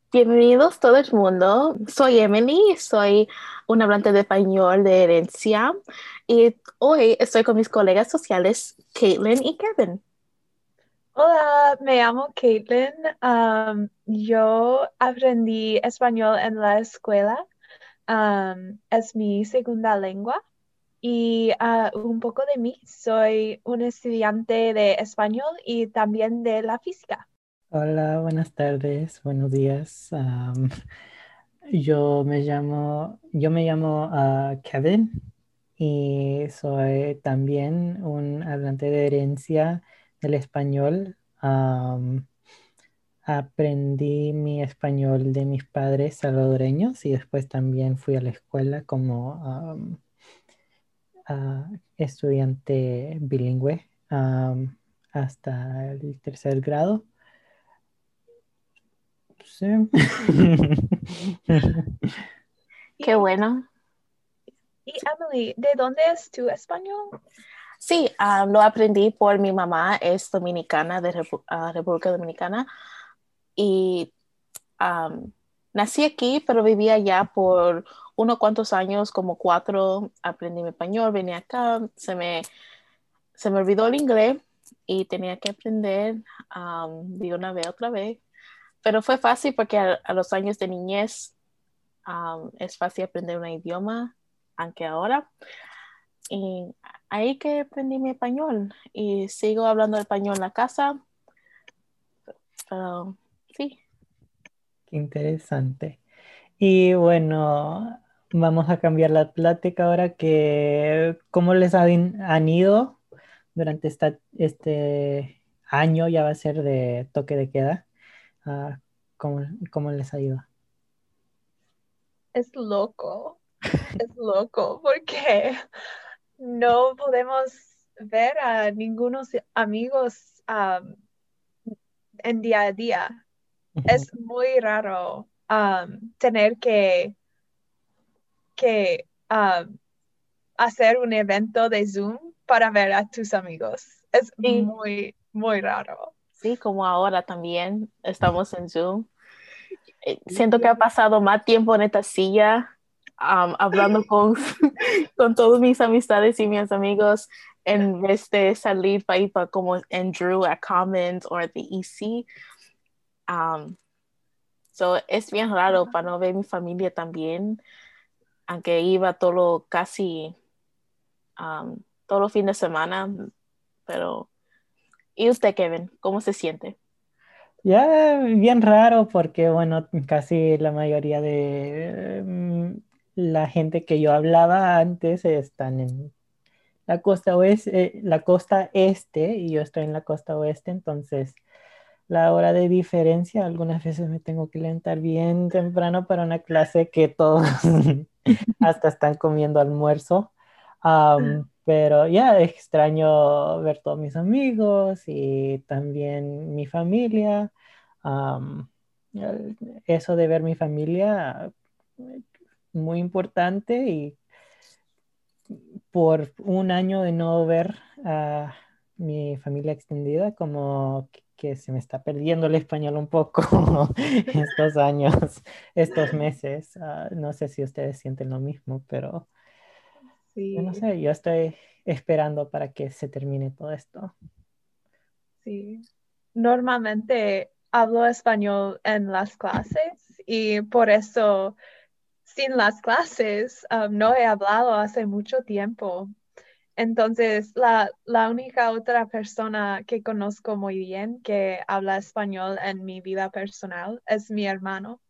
Bienvenidos todo el mundo. Soy Emily, soy un hablante de español de herencia y hoy estoy con mis colegas sociales Caitlin y Kevin. Hola, me llamo Caitlin. Yo aprendí español en la escuela. Es mi segunda lengua. Y un poco de mí, soy un estudiante de español y también de la física. Hola, buenas tardes, buenos días. Yo me llamo Kevin y soy también un hablante de herencia del español. Aprendí mi español de mis padres salvadoreños y después también fui a la escuela como estudiante bilingüe hasta el tercer grado. Sí. Qué Y, bueno. y Emily, ¿de dónde es tu español? Sí, lo aprendí por mi mamá, es dominicana de República Dominicana y um, nací aquí, pero vivía allá por unos cuantos años, como 4, aprendí mi español, venía acá, se me olvidó el inglés y tenía que aprender de una vez otra vez. Pero fue fácil porque a los años de niñez es fácil aprender un idioma, aunque ahora. Y ahí que aprendí mi español y sigo hablando español en la casa, pero sí. Qué interesante. Y bueno, vamos a cambiar la plática ahora que cómo les han ido durante este año, ya va a ser de toque de queda. Ah, ¿cómo les ha ido? Es loco, es loco, porque no podemos ver a ningunos amigos en día a día. Ujú. Es muy raro tener que hacer un evento de Zoom para ver a tus amigos. Es Sí, muy, muy raro. sí, como ahora también estamos en Zoom. Siento que ha pasado más tiempo en esta silla, hablando con, con todas mis amistades y mis amigos en vez de salir para ir para como en Drew a Commons o the EC. Um, so es bien raro para no ver mi familia también, aunque iba casi todos los fines de semana, pero ¿y usted, Kevin? ¿Cómo se siente? Ya bien raro porque, bueno, casi la mayoría de la gente que yo hablaba antes están en la costa oeste, la costa este y yo estoy en la costa oeste, entonces la hora de diferencia, algunas veces me tengo que levantar bien temprano para una clase que todos hasta están comiendo almuerzo. Pero ya extraño ver todos mis amigos y también mi familia. Am, Eso de ver mi familia, muy importante y por un año de no ver a mi familia extendida, como que se me está perdiendo el español un poco estos años, estos meses. No sé si ustedes sienten lo mismo, pero yo no Sí, sé, yo estoy esperando para que se termine todo esto. sí. Normalmente hablo español en las clases y por eso sin las clases no he hablado hace mucho tiempo. Entonces, la única otra persona que conozco muy bien que habla español en mi vida personal es mi hermano.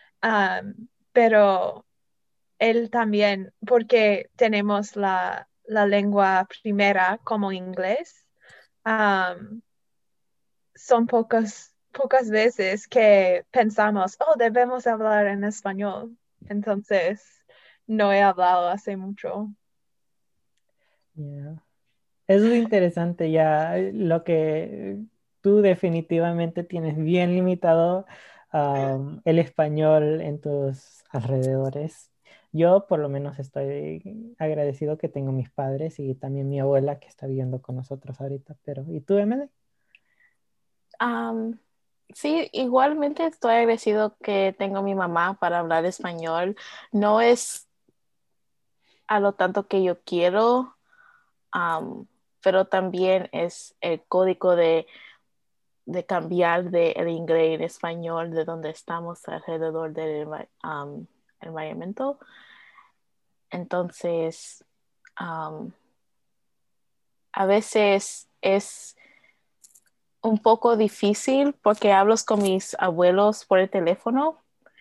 Pero él también, porque tenemos la lengua primera como inglés, am, son pocas veces que pensamos, oh, debemos hablar en español. Entonces, no he hablado hace mucho. Yeah. Eso es interesante ya, lo que tú definitivamente tienes bien limitado el español en tus alrededores. Yo por lo menos estoy agradecido que tengo mis padres y también mi abuela que está viviendo con nosotros ahorita, pero ¿y tú, Emily? Um, Sí, igualmente estoy agradecido que tengo a mi mamá para hablar español. No es a lo tanto que yo quiero, am, pero también es el código de cambiar del inglés en español de donde estamos alrededor del environment. Entonces, am, a veces es un poco difícil porque hablo con mis abuelos por el teléfono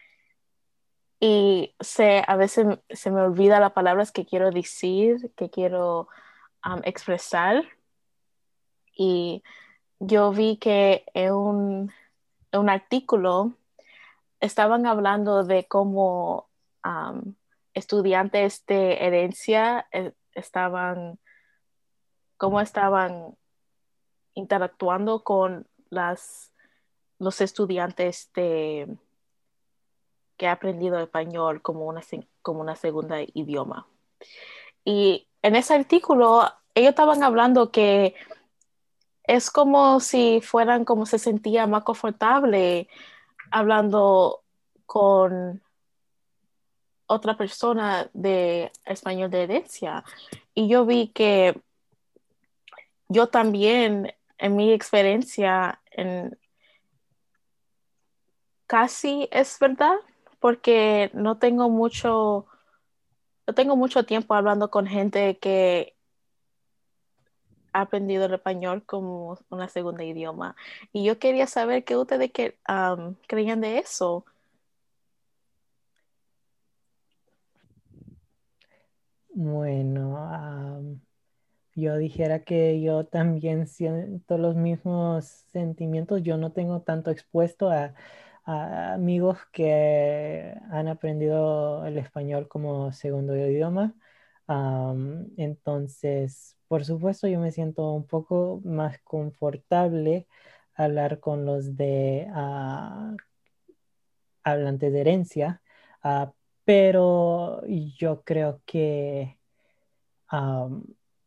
y a veces se me olvida las palabras que quiero decir, que quiero expresar. Y yo vi que en un artículo estaban hablando de cómo estudiantes de herencia cómo estaban interactuando con los estudiantes que ha aprendido español como una segunda idioma. Y en ese artículo ellos estaban hablando que es como si fueran como se sentía más confortable hablando con otra persona de español de herencia. Y yo vi que yo también, en mi experiencia, casi es verdad, porque no tengo mucho tiempo hablando con gente que ha aprendido el español como una segunda idioma. Y yo quería saber qué ustedes creían de eso. Bueno, yo dijera que yo también siento los mismos sentimientos. Yo no tengo tanto expuesto a amigos que han aprendido el español como segundo idioma. Entonces, por supuesto, yo me siento un poco más confortable hablar con los de hablantes de herencia, pero yo creo que am,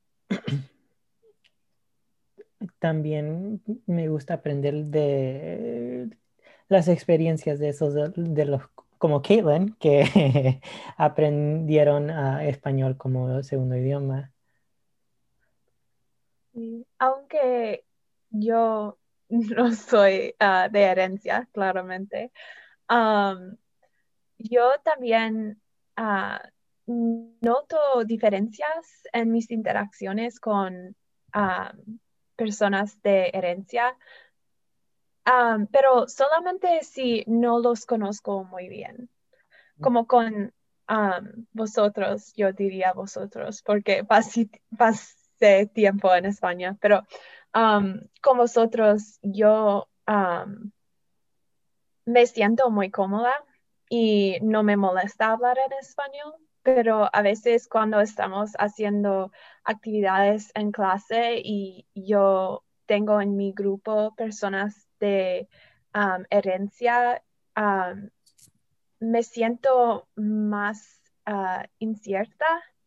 también me gusta aprender de las experiencias de esos, de los como Caitlin, que aprendieron español como segundo idioma. Sí. Aunque yo no soy de herencia, claramente, um, yo también ah, noto diferencias en mis interacciones con personas de herencia, pero solamente si no los conozco muy bien. Como con vosotros, yo diría vosotros, porque pasé tiempo en España, pero con vosotros yo me siento muy cómoda y no me molesta hablar en español, pero a veces cuando estamos haciendo actividades en clase y yo tengo en mi grupo personas de herencia, um, me siento más incierta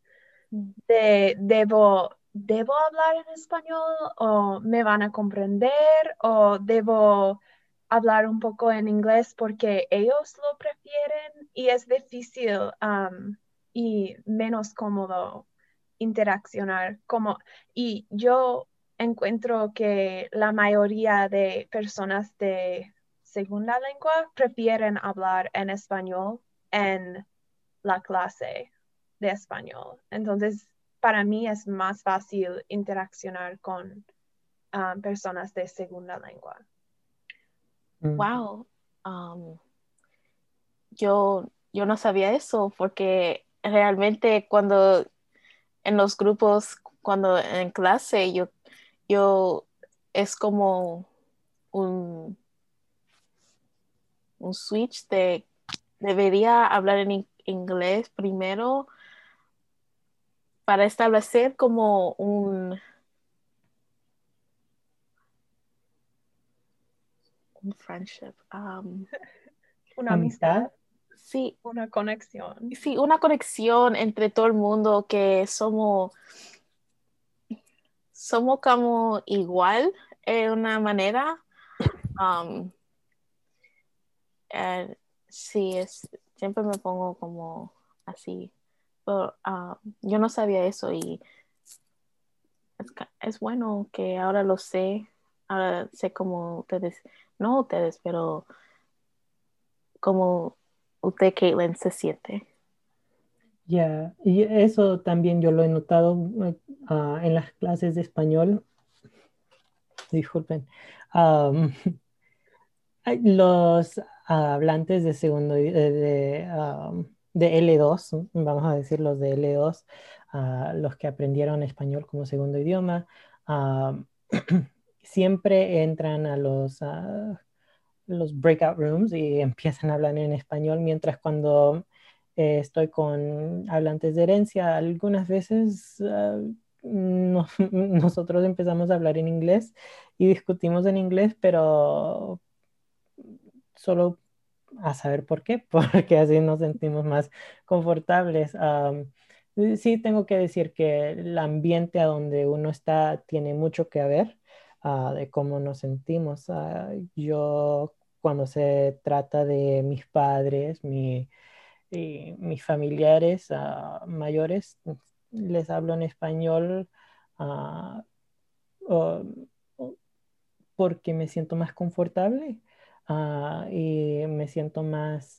¿debo hablar en español o me van a comprender o debo hablar un poco en inglés porque ellos lo prefieren y es difícil y menos cómodo interaccionar y yo encuentro que la mayoría de personas de segunda lengua prefieren hablar en español en la clase de español. Entonces, para mí es más fácil interaccionar con personas de segunda lengua. Mm. Wow. Um, yo no sabía eso porque realmente cuando en los grupos, cuando en clase, yo es como un, un switch de debería hablar en inglés primero para establecer como un friendship. Una Amistad. amistad, Sí, una conexión. sí, una conexión entre todo el mundo que somos como igual en una manera. Um, Sí, siempre me pongo como así. Pero, yo no sabía eso y es bueno que ahora lo sé. Ahora sé cómo ustedes, no ustedes, pero cómo usted, Caitlin, se siente. Ya, y eso también yo lo he notado en las clases de español. Disculpen. Am, los hablantes de segundo, de L2, vamos a decir los de L2, los que aprendieron español como segundo idioma, am, siempre entran a los breakout rooms y empiezan a hablar en español, mientras cuando estoy con hablantes de herencia, algunas veces nosotros empezamos a hablar en inglés y discutimos en inglés, pero solo a saber por qué, porque así nos sentimos más confortables. Sí, tengo que decir que el ambiente a donde uno está tiene mucho que ver de cómo nos sentimos. Yo, cuando se trata de mis padres, y mis familiares mayores, les hablo en español. ah, o- Porque me siento más confortable y me siento más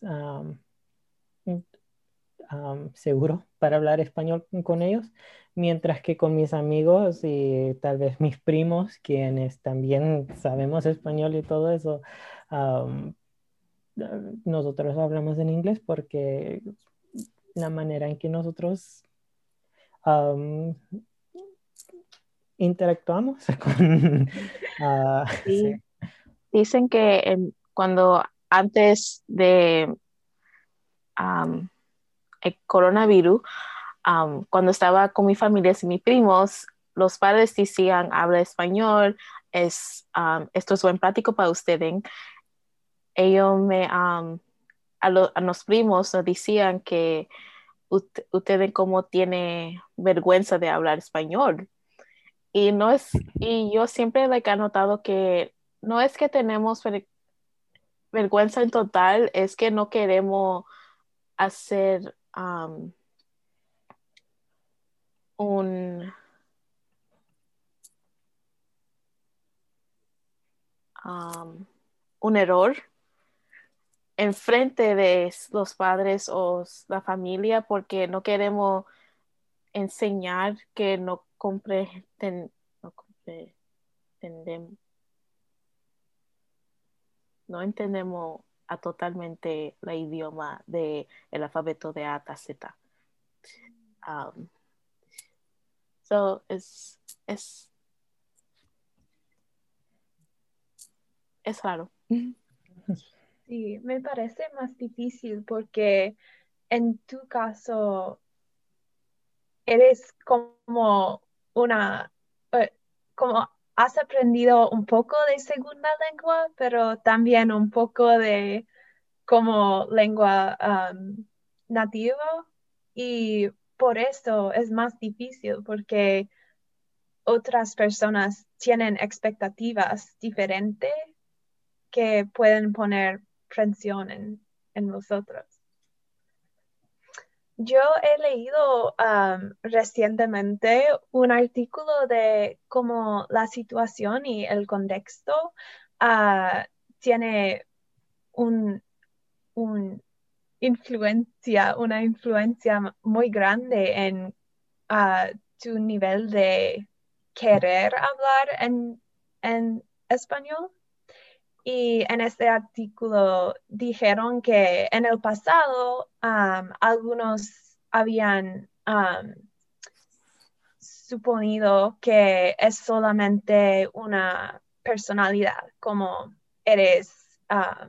seguro para hablar español con ellos, mientras que con mis amigos y tal vez mis primos, quienes también sabemos español y todo eso, am, nosotros hablamos en inglés porque la manera en que nosotros am, interactuamos con... sí. Sí. Dicen que cuando antes de um, el coronavirus, cuando estaba con mi familia y mis primos, los padres decían, habla español, esto es buen práctico para ustedes. Ellos a los primos nos decían que ustedes como tiene vergüenza de hablar español. Y yo siempre like, he notado que no es que tenemos vergüenza en total, es que no queremos hacer un, um, un error en frente de los padres o la familia porque no queremos enseñar que no comprendemos, no entendemos a totalmente el idioma del alfabeto de A hasta Z. Um, so es, es raro. Sí, me parece más difícil porque en tu caso eres como una, como has aprendido un poco de segunda lengua, pero también un poco de como lengua nativa y por eso es más difícil porque otras personas tienen expectativas diferentes que pueden poner presión en nosotros. Yo he leído recientemente un artículo de cómo la situación y el contexto tiene un, un una influencia muy grande en tu nivel de querer hablar en español. Y en este artículo dijeron que en el pasado algunos habían suponido que es solamente una personalidad, como eres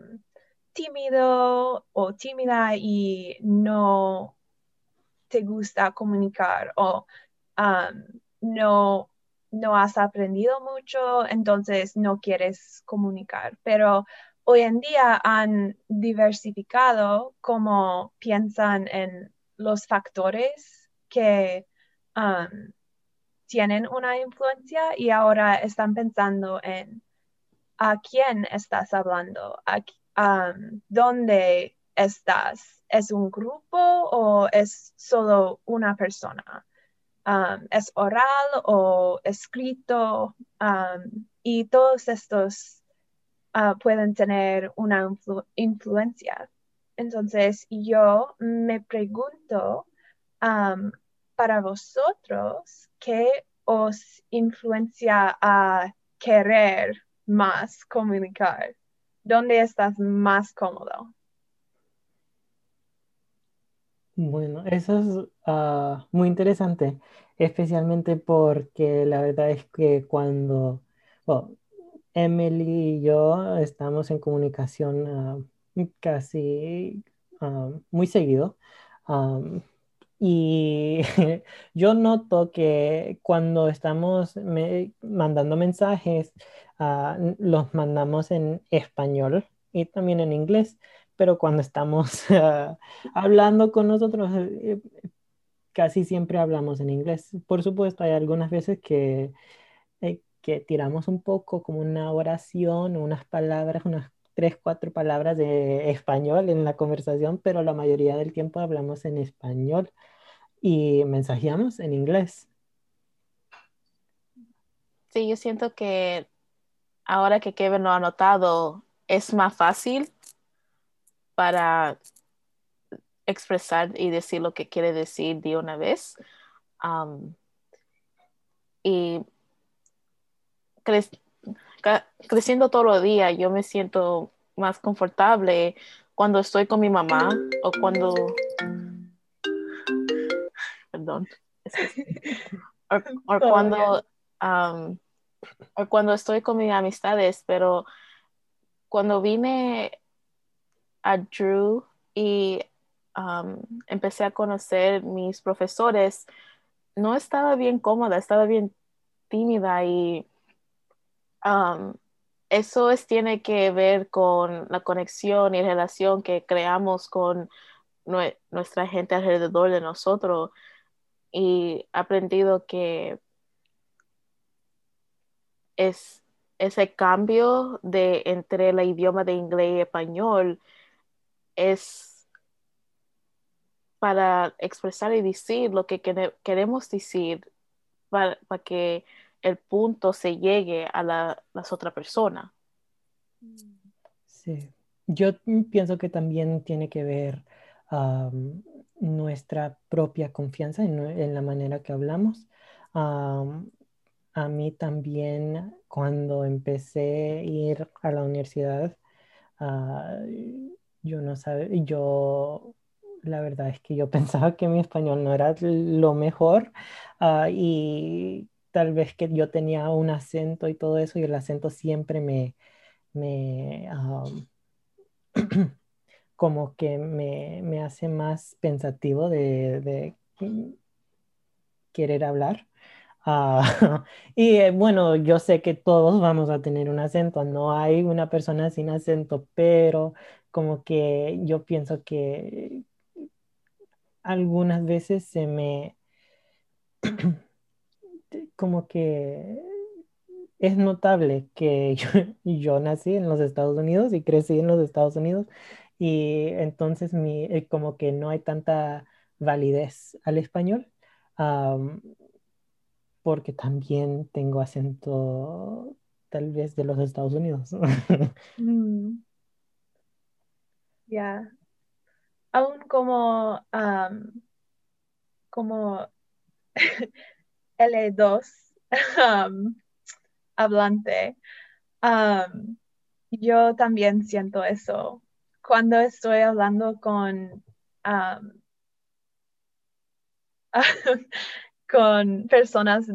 tímido o tímida y no te gusta comunicar o no, no has aprendido mucho, entonces no quieres comunicar. Pero hoy en día han diversificado cómo piensan en los factores que tienen una influencia y ahora están pensando en a quién estás hablando, ¿dónde estás? ¿Es un grupo o es solo una persona? ¿Es oral o escrito? Y todos estos pueden tener una influencia. Entonces, yo me pregunto, para vosotros, ¿qué os influencia a querer más comunicar? ¿Dónde estás más cómodo? Bueno, eso es muy interesante, especialmente porque la verdad es que bueno, Emily y yo estamos en comunicación casi muy seguido. am, y yo noto que cuando estamos mandando mensajes, los mandamos en español y también en inglés, pero cuando estamos hablando con nosotros, casi siempre hablamos en inglés. Por supuesto, hay algunas veces que tiramos un poco como una oración, unas palabras, unas tres, cuatro palabras de español en la conversación, pero la mayoría del tiempo hablamos en español y mensajeamos en inglés. Sí, yo siento que ahora que Kevin lo ha notado, es más fácil para expresar y decir lo que quiere decir de una vez. Um, y cre- creciendo todos los días, yo me siento más confortable cuando estoy con mi mamá o perdón, o Todo bien. um, o cuando estoy con mis amistades, pero cuando vine a Drew y empecé a conocer mis profesores, no estaba bien cómoda, estaba bien tímida y um, tiene que ver con la conexión y relación que creamos con nuestra gente alrededor de nosotros y he aprendido que es ese cambio de entre el idioma de inglés y español es para expresar y decir lo que queremos decir para que el punto se llegue a las otras personas. Sí. Yo pienso que también tiene que ver nuestra propia confianza en la manera que hablamos. Am, a mí también, cuando empecé a ir a la universidad, ah, yo no sabe, yo la verdad es que yo pensaba que mi español no era lo mejor, y tal vez que yo tenía un acento y todo eso y el acento siempre me como que me hace más pensativo de querer hablar. Ah, y bueno, yo sé que todos vamos a tener un acento, no hay una persona sin acento, pero como que yo pienso que algunas veces como que es notable que yo nací en los Estados Unidos y crecí en los Estados Unidos y entonces como que no hay tanta validez al español, am, porque también tengo acento tal vez de los Estados Unidos. Mm, ya. Aún como L2 um, hablante, um, yo también siento eso. Cuando estoy hablando um, con personas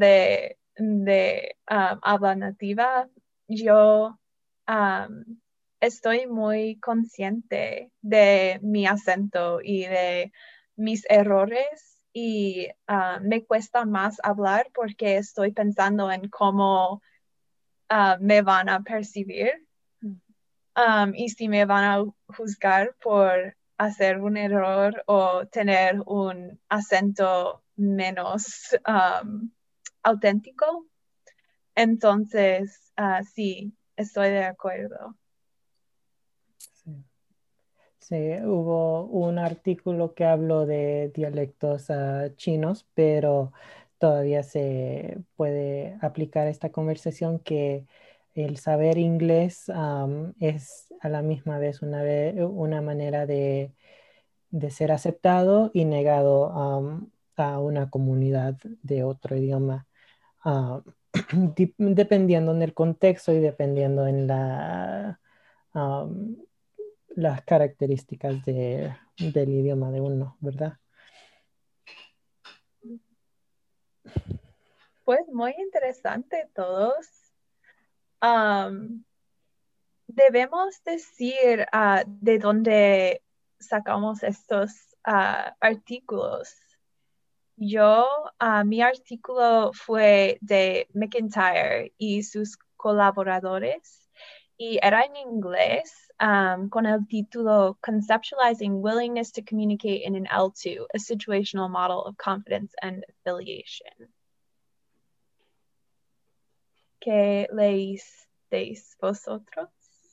de habla nativa, yo estoy muy consciente de mi acento y de mis errores y me cuesta más hablar porque estoy pensando en cómo me van a percibir, y si me van a juzgar por hacer un error o tener un acento menos auténtico. Entonces, sí, estoy de acuerdo. Sí. Sí, hubo un artículo que habló de dialectos chinos, pero todavía se puede aplicar esta conversación que el saber inglés es a la misma vez una manera de ser aceptado y negado a una comunidad de otro idioma, ah, dependiendo en el contexto y dependiendo en am, las características del idioma de uno, ¿verdad? Pues muy interesante todos. Am, Debemos decir de dónde sacamos estos artículos. Yo, mi artículo fue de McIntyre y sus colaboradores y era en inglés con el título Conceptualizing Willingness to Communicate in an L2, a Situational Model of Confidence and Affiliation. ¿Qué leísteis vosotros?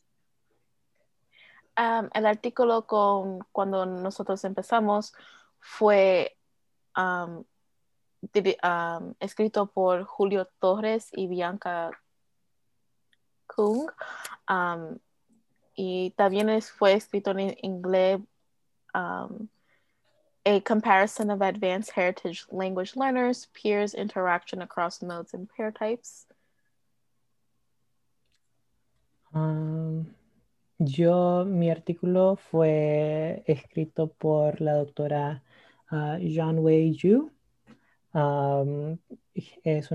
El artículo cuando nosotros empezamos fue escrito por Julio Torres y Bianca Kung. Y también fue escrito en inglés. A comparison of advanced heritage language learners, peers, interaction across modes and pair types. Mi artículo fue escrito por la doctora Wei Yu. Es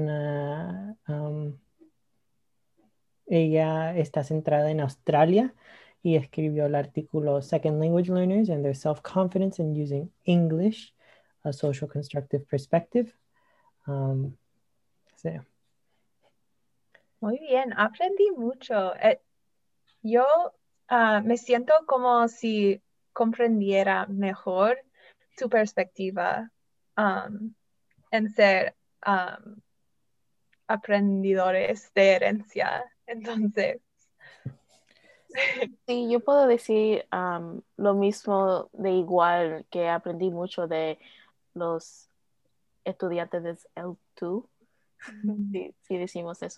ella está centrada en Australia y escribió el artículo Second Language Learners and Their Self-Confidence in Using English, a Social Constructive Perspective. Sí. Muy bien, aprendí mucho. Yo me siento como si comprendiera mejor tu perspectiva en ser aprendidores de herencia. Entonces, Sí, yo puedo decir lo mismo de igual que aprendí mucho de los estudiantes de L2, si decimos eso.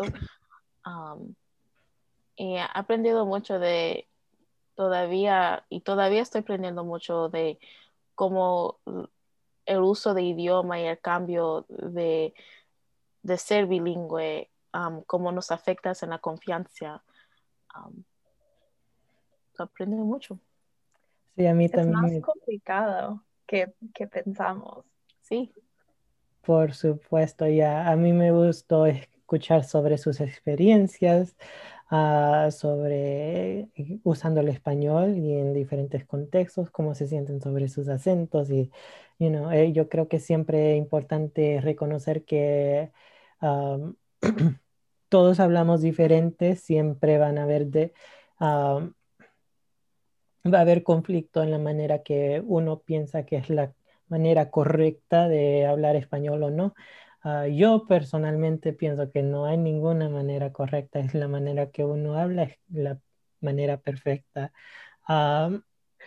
Y he aprendido mucho de todavía estoy aprendiendo mucho de cómo el uso de idioma y el cambio de ser bilingüe, cómo nos afecta en la confianza. Um, Aprendo mucho. Sí, a mí es también más complicado que pensamos. Sí. por supuesto, ya a mí me gustó escuchar sobre sus experiencias, sobre usando el español y en diferentes contextos, cómo se sienten sobre sus acentos y, yo creo que siempre es importante reconocer que um, todos hablamos diferente, siempre va a haber conflicto en la manera que uno piensa que es la manera correcta de hablar español o no. Yo personalmente pienso que no hay ninguna manera correcta, es la manera que uno habla, es la manera perfecta. Am,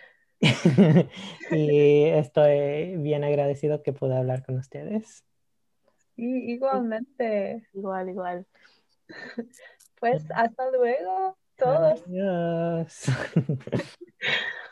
y estoy bien agradecido que pueda hablar con ustedes. Y Sí, igualmente, igual, igual. pues hasta luego todos. Adiós.